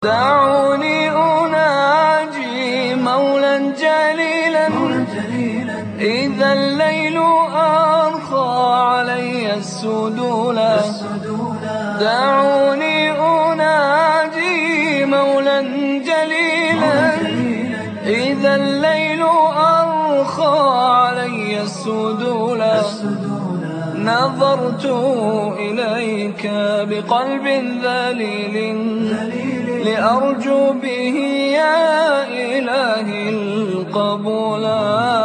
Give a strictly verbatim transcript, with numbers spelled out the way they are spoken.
دعوني أناجي مولا جليلا إذا الليل أرخى علي السدولا. دعوني أناجي مولا جليلا إذا الليل أرخى علي السدولا. نظرت إليك بقلب ذليل لأرجو به يا إلهي القبولا.